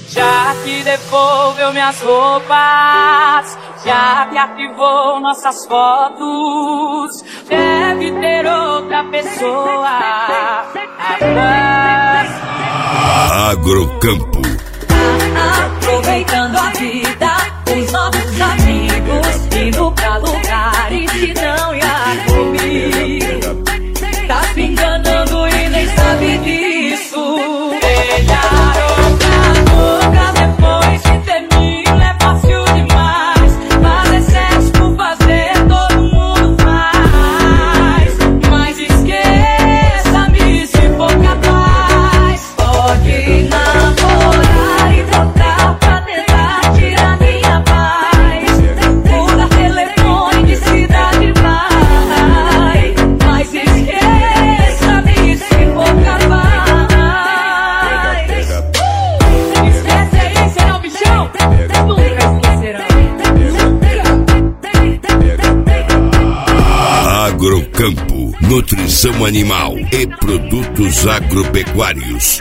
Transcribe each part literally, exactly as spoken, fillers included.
Já que devolveu minhas roupas, já que arquivou nossas fotos, deve ter outra pessoa atrás. Agrocampo. Aproveitando a vida, os novos amigos, indo pra lugares que não ia comigo. Tá se enganando e nem sabe disso. Beijar outra boca depois que termina é fácil demais. Fazer sexo por fazer todo mundo faz. Mas esqueça-me se for capaz. Pode namorar e trocar pra tentar tirar minha paz. Muda telefone de cidade vai. Mas esqueça-me se for capaz. Esquece aí, será o bichão? Nunca esquecerão. Agrocampo, nutrição animal e produtos agropecuários.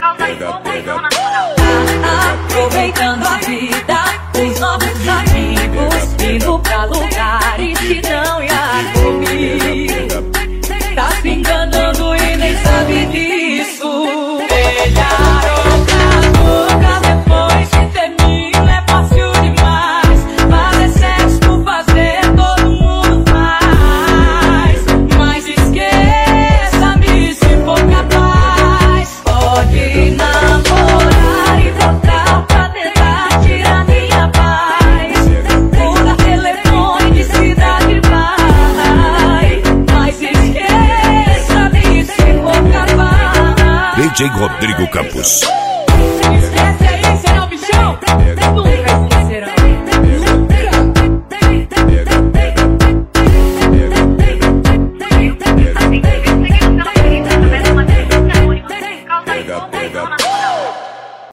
Aproveitando a vida, os novos amigos, indo pra lugares que não ia comigo. Tá se enganando e nem sabe disso. Beijar outra boca depois que termina é fácil demais. Fazer sexo por fazer todo mundo faz. Mas esqueça-me se for capaz. Pode namorar e trocar pra tentar tirar minha paz. Muda telefone de cidade vai. Mas esqueça-me se for capaz. D J Rodrigo Campos. Esquece aí, será o bichão? Nunca